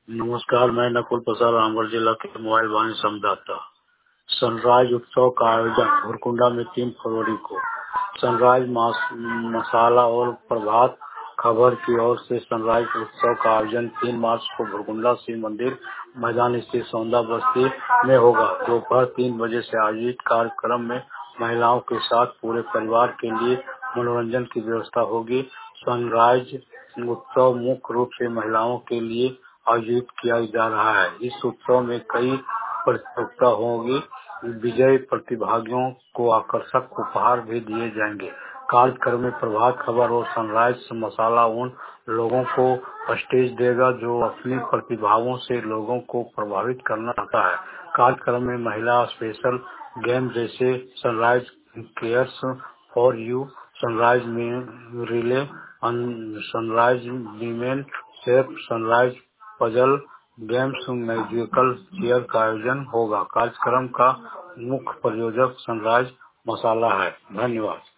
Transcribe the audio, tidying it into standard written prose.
नमस्कार, मैं नकुल प्रसाद रामगढ़ जिला के मोबाइल वाहन संवाददाता। सनराइज उत्सव का आयोजन भुरकुंडा में 3 फरवरी को सनराइज मसाला और प्रभात खबर की ओर से सनराइज उत्सव का आयोजन 3 मार्च को भुरकुंडा शिव मंदिर मैदान स्थित सौंदा बस्ती में होगा। दोपहर 3 बजे से आयोजित कार्यक्रम में महिलाओं के साथ पूरे परिवार के लिए मनोरंजन की व्यवस्था होगी। सनराइज उत्सव मुख्य रूप से महिलाओं के लिए आयोजित किया जा रहा है। इस उत्सव में कई प्रतियोगिता होगी। विजयी प्रतिभागियों को आकर्षक उपहार भी दिए जाएंगे। कार्यक्रम में प्रभात खबर और सनराइज मसाला उन लोगों को स्टेज देगा जो अपनी प्रतिभाओं से लोगों को प्रभावित करना चाहता है। कार्यक्रम में महिला स्पेशल गेम जैसे sunrise cares for you, sunrise में relay, sunrise women safe, sunrise puzzle games, musical chair का आयोजन होगा। कार्यक्रम का मुख्य प्रायोजक सनराइज मसाला है। धन्यवाद।